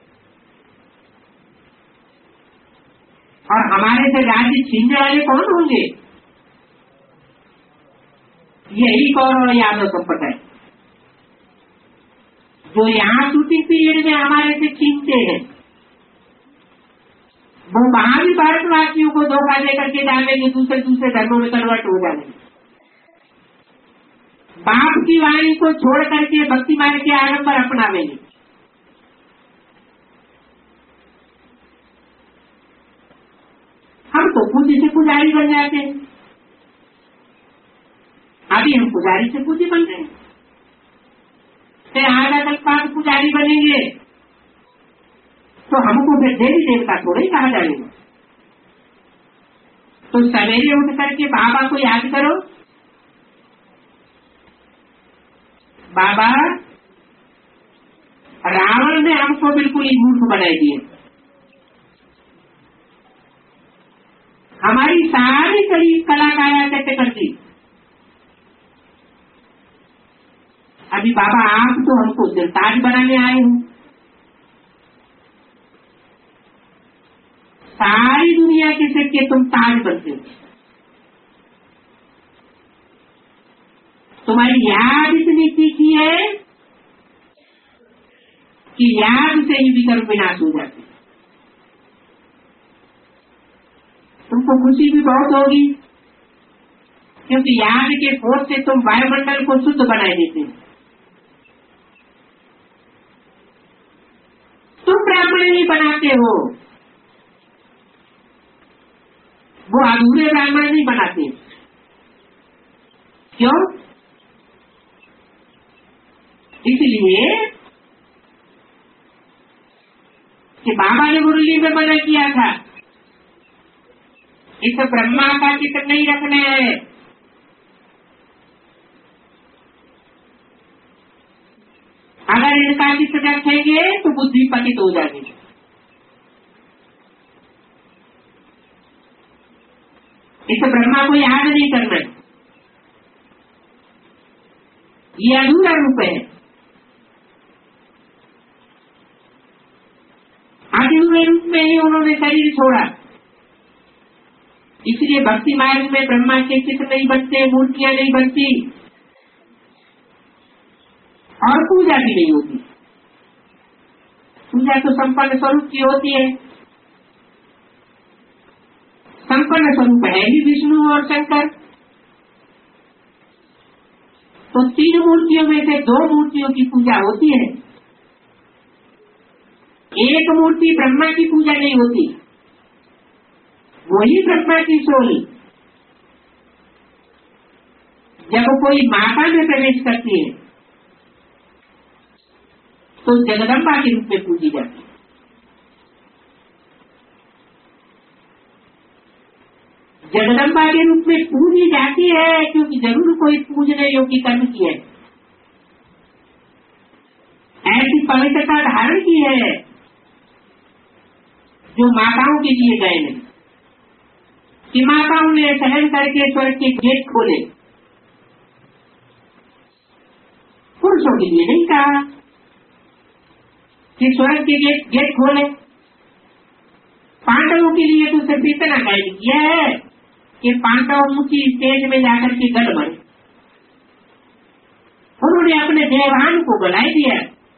और हमारे से राज्य छीनने वाले कौन होंगे? यही कौरव यादव संपत है जो यहाँ शूटिंग पीरियड में हमारे से छीनते हैं। वो वहां भी भारतवासियों को धोखा दे करके डालेंगे, दूसरे दूसरे धर्मों में कन्वर्ट हो जाएंगे। बाप की वाणी को छोड़ करके भक्ति मार्ग के आलम पर अपनावेंगे। हम तो पूजी से पुजारी बन जाते हैं। अभी हम पुजारी से पूजी बन रहे हैं, फिर आधा कल बाद पुजारी बनेंगे तो हमको फिर देवी देवता थोड़ा ही कहा जाएगा। तो सवेरे उठ करके बाबा को याद करो, बाबा रावण ने हमको बिल्कुल ही मूर्ख बनाई दिए, हमारी सारी कड़ी कला काया कैसे कर दी। अभी बाबा आप तो हमको दिलताज बनाने आए हो, सारी दुनिया के सिर के तुम ताज बनते हो, तुम्हारी याद इतनी तीखी है कि याद से ही विकर्म विनाश हो जाते, तुमको खुशी भी बहुत होगी क्योंकि याद के फोर्स से तुम वायुमंडल को शुद्ध बनाए देते हो। तुम ब्राह्मण नहीं बनाते हो, वो अधूरे ब्राह्मण नहीं बनाते। क्यों? इसलिए कि बाबा ने मुरली में मना किया था, इस ब्रह्मा का चित्र नहीं रखना है, अगर इनका चित्र रखेंगे तो बुद्धि पतित हो जाएगी। इस ब्रह्मा को याद नहीं करना, ये अधूरा रूप है। अधूरे रूप में ही उन्होंने शरीर छोड़ा, इसलिए भक्ति मार्ग में ब्रह्मा के चित्र नहीं बनते, मूर्तियां नहीं बनती और पूजा भी नहीं होती। पूजा तो संपन्न स्वरूप की होती है, संपन्न स्वरूप है ही विष्णु और शंकर। तो तीन मूर्तियों में से दो मूर्तियों की पूजा होती है, एक मूर्ति ब्रह्मा की पूजा नहीं होती, वही ब्रह्मा की सोल जब कोई माता में प्रवेश करती है तो जगदम्बा के रूप में पूजी जाती है। जगदम्बा के रूप में पूजी जाती है क्योंकि जरूर कोई पूजने योग्य कर्म की है, ऐसी पवित्रता धारण की है जो माताओं के लिए गए नहीं, कि माताओं ने सहन करके स्वर्ग के गेट खोले, पुरुषों के लिए नहीं कहा कि स्वर्ग के गेट गेट खोले। पांडवों के लिए तो सिर्फ इतना गाइड किया है कि पांडव ऊंची स्टेज में जाकर के गढ़ बने, उन्होंने अपने देवान को बुला दिया,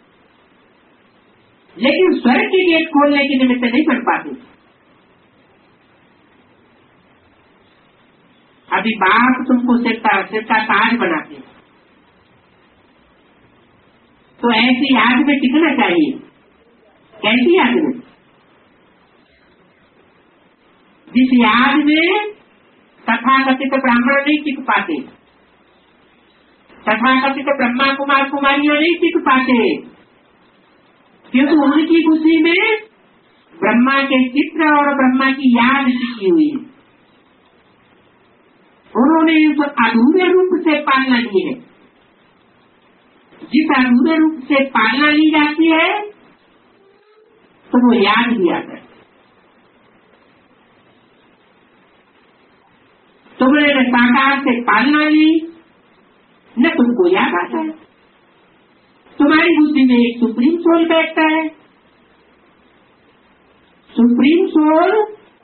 लेकिन स्वर्ग के गेट खोलने के निमित्त नहीं बन पाते। अभी बाप तुमको सिर का सिर का ताज बनाते, तो ऐसी याद में टिकना चाहिए। कैसी याद में? जिस याद में तथाकथित ब्राह्मण नहीं टिक पाते, तथाकथित ब्रह्मा कुमार कुमारियां नहीं टिक पाते, क्योंकि उनकी बुद्धि में ब्रह्मा के चित्र और ब्रह्मा की याद टिकी हुई है। उन्होंने इस अधूरे रूप से पालना ली है। जिस अधूरे रूप से पालना ली जाती है तो वो याद भी आता है। तुमने न साकार से पालना ली न तुमको याद आता है। तुम्हारी बुद्धि में एक सुप्रीम सोल बैठता है, सुप्रीम सोल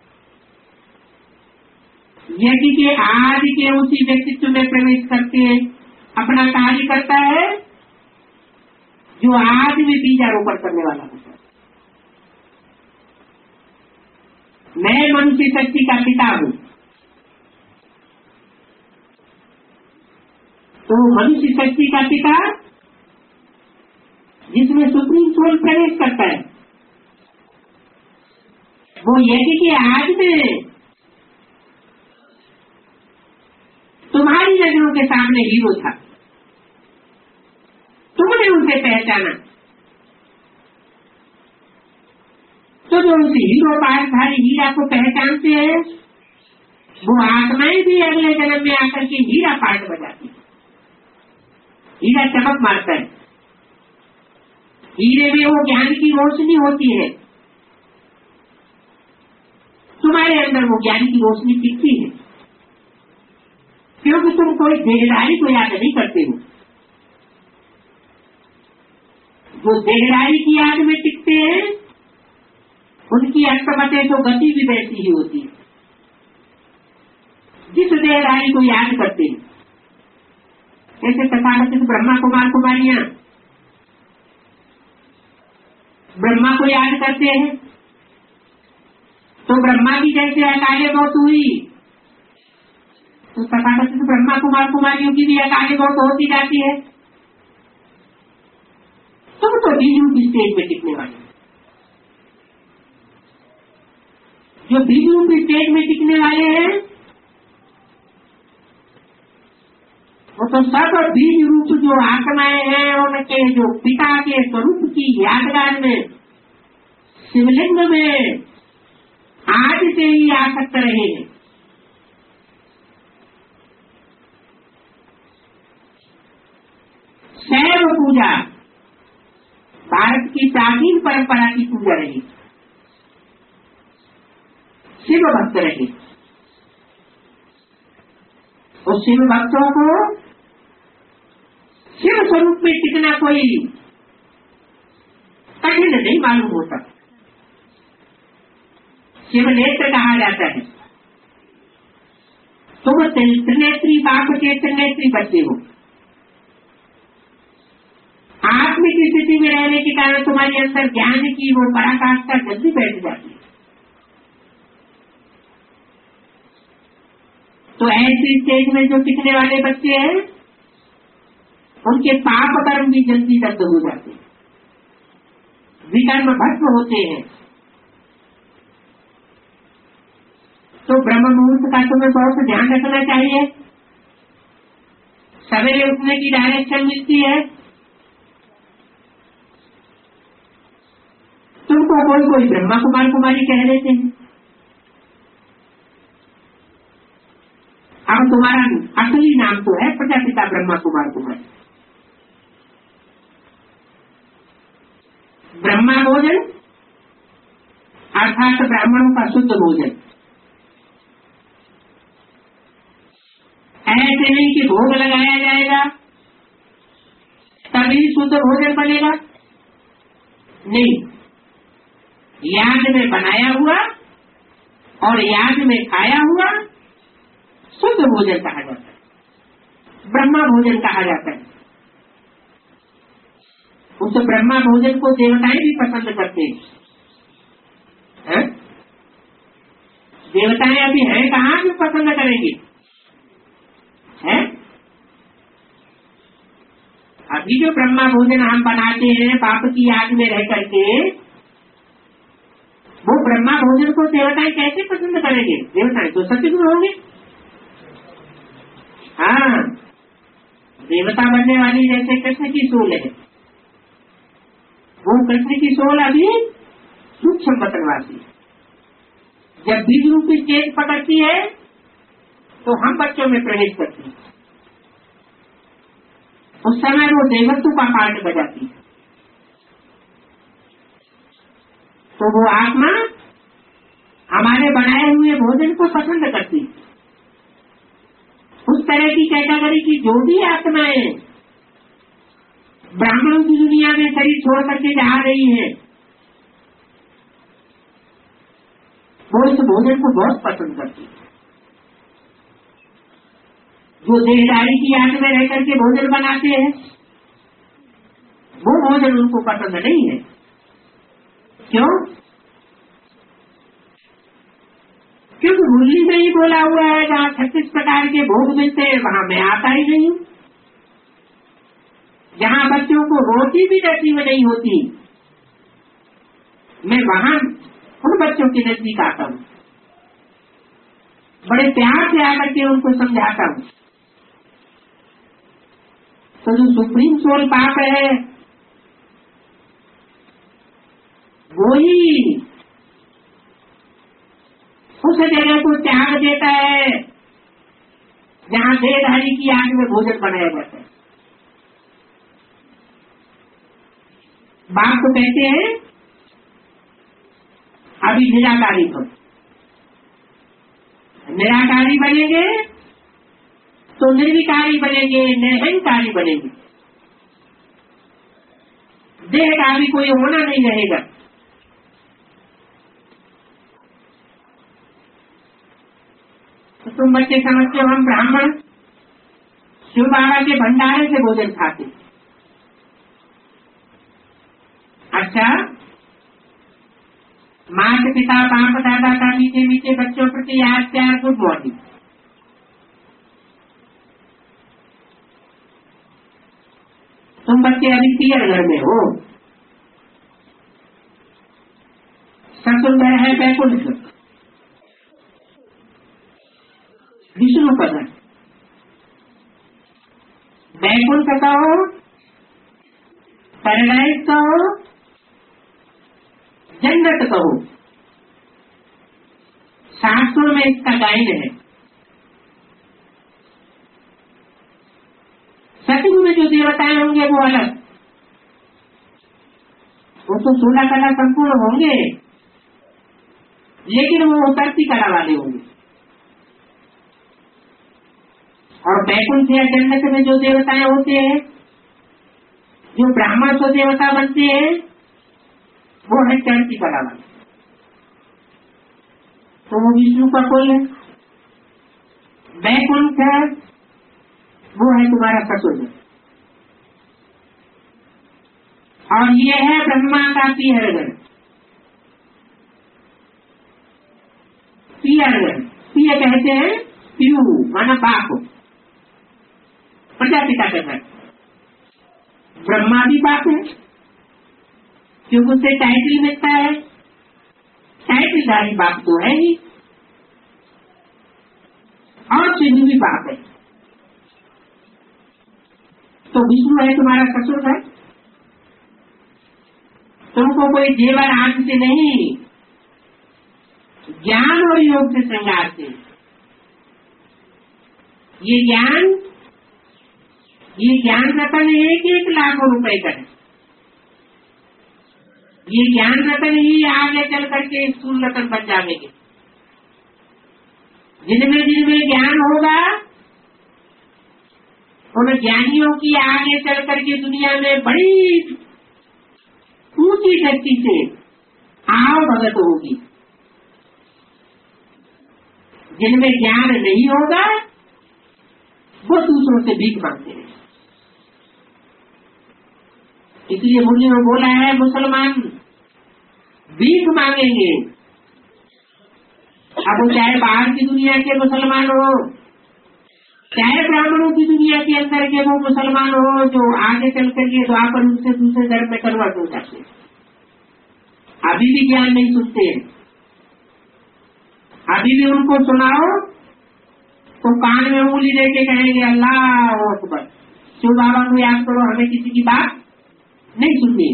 यज्ञ के आदि के उसी व्यक्तित्व में प्रवेश करके अपना कार्य करता है जो आदि में बीजारोपण करने वाला होता है। मैं मनुष्य शक्ति का पिता हूँ, तो मनुष्य शक्ति का पिता जिसमें सुप्रीम सोल प्रवेश करता है, वो यज्ञ के आदि में तुम्हारी नजरों के सामने हीरो था, तुमने उसे पहचाना, तो जो उस हीरो पासधारी हीरा को पहचानते हैं, वो आत्माएं भी अगले जन्म में आकर के हीरा पाट बजाती, हीरा चमक मारता है। हीरे में वो ज्ञान की रोशनी होती है, तुम्हारे अंदर वो ज्ञान की रोशनी टिकती है, क्योंकि तुम कोई देहधारी को याद नहीं करते हो। जो देहधारी की याद में टिकते हैं उनकी अस्तमते तो गति भी वैसी ही होती है। जिस देहधारी को याद करते हैं, जैसे तथाकथित ब्रह्मा कुमार कुमारियां ब्रह्मा को याद करते हैं, तो ब्रह्मा की जैसे अकाले मौत हुई तो तथाकथित ब्रह्मा कुमार कुमारियों की भी अकाले मौत होती जाती है। तुम तो बीजू की स्टेज में टिकने वाले, जो बीजू की स्टेज में टिकने वाले हैं वो तो सब बीज रूप जो आत्माएं हैं उनके जो पिता के स्वरूप की यादगार में शिवलिंग में आज से ही आसक्त रहे हैं। शैव पूजा भारत की प्राचीन परंपरा की पूजा रही, शिव भक्त रहे। और शिव भक्तों को शिव स्वरूप में टिकना कोई कठिन नहीं मालूम होता। शिव नेत्र कहा जाता है। तुम त्रिनेत्री बाप के त्रिनेत्री बच्चे हो। आत्मिक स्थिति में रहने के कारण तुम्हारे अंदर ज्ञान की वो पराकाष्ठा जल्दी बैठ जाती है। तो ऐसी स्टेज में जो टिकने वाले बच्चे हैं उनके पाप कर्म भी जल्दी दग्ध हो जाते हैं, विकर्म भस्म होते हैं। तो ब्रह्म मुहूर्त का तुम्हें बहुत ध्यान रखना चाहिए। सवेरे उठने की डायरेक्शन मिलती है, तुमको कोई कोई ब्रह्मा कुमार कुमारी कह देते हैं। अब तुम्हारा असली नाम तो है प्रजापिता ब्रह्मा कुमार कुमारी। ब्रह्मा भोजन अर्थात ब्राह्मणों का शुद्ध भोजन। ऐसे नहीं कि भोग लगाया जाएगा तभी शुद्ध भोजन बनेगा, नहीं, याद में बनाया हुआ और याद में खाया हुआ शुद्ध भोजन कहा जाता है, ब्रह्मा भोजन कहा जाता है। उस ब्रह्मा भोजन को देवताएं भी पसंद करते हैं, है? देवताएं अभी हैं कहाँ भी पसंद करेंगे, है? अभी जो ब्रह्मा भोजन हम बनाते हैं पाप की याद में रह करके, वो ब्रह्मा भोजन को देवताएं कैसे पसंद करेंगे? देवताएं तो सतयुग होंगे। हाँ, देवता बनने वाली जैसे कृष्ण की सोल है, वो कृष्ण की सोल अभी सूक्ष्म पतनवासी। जब बीज रूपी चेत पकड़ती है तो हम बच्चों में प्रवेश करती है, उस समय वो देवत्व का पाठ बजाती है। तो वो आत्मा हमारे बनाए हुए भोजन को पसंद करती है। उस तरह की कैटेगरी की जो भी आत्माएं ब्राह्मणों की दुनिया में शरीर छोड़ करके जा रही है, वो इस भोजन को बहुत पसंद करती है। जो देहदारी की याद में रह करके भोजन बनाते हैं वो भोजन उनको पसंद नहीं है। क्यों? क्योंकि मुरली में ही बोला हुआ है जहाँ छत्तीस प्रकार के भोग मिलते हैं वहाँ मैं आता ही नहीं हूँ। जहाँ बच्चों को रोटी भी नसीब नहीं होती मैं वहाँ उन बच्चों के नजदीक आता हूँ, बड़े प्यार से आकर के उनको समझाता हूँ। तो जो सुप्रीम सोल पाप है वो ही उस जगह को त्याग देता है जहाँ देहधारी की आग में भोजन बनाया जाता है। बाप को कहते हैं अभी निराकारी हो, निराकारी बनेंगे तो निर्विकारी बनेंगे, निरहंकारी बनेंगे, देह का भी कोई होना नहीं रहेगा। तो तुम बच्चे समझते हो हम ब्राह्मण शिव बाबा के भंडारे से भोजन खाते। अच्छा, माता पिता बाप दादा का मीठे मीठे बच्चों प्रति याद प्यार, गुड मॉर्निंग। तुम बच्चे अभी पियर घर में हो, ससुर घर है बैकुंठ, विष्णु का घर। बैकुंठ कहो, पैराडाइज कहो, जन्नत कहो, शास्त्रों में इसका गायन है। सतयुग में जो देवताएं होंगे वो अलग, वो तो सोलह कला संपूर्ण होंगे, लेकिन वो उतरती कला वाले होंगे। और बैकुंठ या जन्नत में जो देवताएं होते हैं, जो ब्राह्मण तो देवता बनते हैं, वो है चढ़ती कला वाले। तो वो विष्णु का कोई है। बैकुंठ है, वो है तुम्हारा ससुर। और ये है ब्रह्मा का पीहरगढ़। पीहरगढ़, पीह कहते हैं पीहू माना बाप, प्रजापिता का घर। ब्रह्मा भी बाप है क्योंकि उससे टाइटल मिलता है, टाइटलधारी बाप तो है ही। और शिव भी बाप है। तो विष्णु है तुम्हारा ससुर है। तुमको कोई जेवर आंख से नहीं, ज्ञान और योग से श्रृंगार से। ये ज्ञान, ये ज्ञान रतन एक एक लाखों रुपए का है। ये ज्ञान रतन ही आगे चल करके स्थूल रतन बन जाएंगे। जिनमें जिनमें ज्ञान होगा उन ज्ञानियों की आगे चल करके दुनिया में बड़ी ऊंची शक्ति से आओ भगत होगी। जिनमें ज्ञान नहीं होगा वो दूसरों से भीख मांगते हैं। इसलिए मुनि ने बोला है मुसलमान भीख मांगेंगे। अब वो चाहे बाहर की दुनिया के मुसलमान हो, चाहे ब्राह्मणों की दुनिया के अंदर के वो मुसलमान हो, जो आगे चल करके द्वापर उनसे दूसरे धर्म में कन्वर्ट हो जाते हैं। अभी भी ज्ञान नहीं सुनते हैं। अभी भी उनको सुनाओ तो कान में उंगली लेके कहेंगे अल्लाह अकबर, शिव बाबा को याद करो, हमें किसी की बात नहीं सुननी।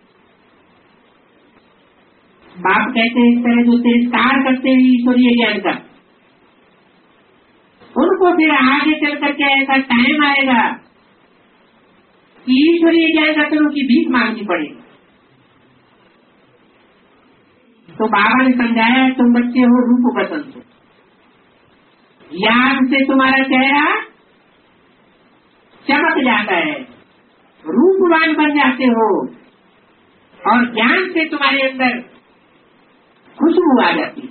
बाप कहते हैं इस तरह जो तिरस्कार करते हैं ईश्वरीय ज्ञान का, उनको फिर आगे चल करके ऐसा टाइम आएगा कि ईश्वरीय ज्ञान रत्नों की भीख मांगनी पड़ेगी। तो बाबा ने समझाया तुम बच्चे हो रूप बसंत, याद से तुम्हारा चेहरा चमक जाता है, रूपवान बन जाते हो, और ज्ञान से तुम्हारे अंदर खुशबू आ जाती।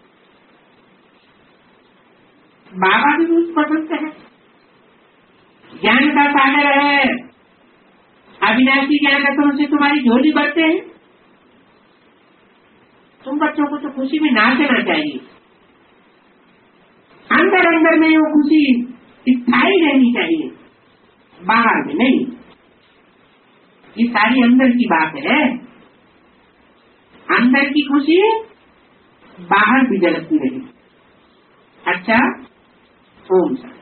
बाबा भी रूप पसंद है, ज्ञान का सागर है, अविनाशी ज्ञान रत्नों से तुम्हारी झोली भरते हैं। तुम बच्चों को तो खुशी में नाचना चाहिए, अंदर अंदर में वो खुशी स्थायी रहनी चाहिए, बाहर में नहीं। ये सारी अंदर की बात है। अंदर की खुशी बाहर भी झलकती रही। अच्छा, ओम शांति।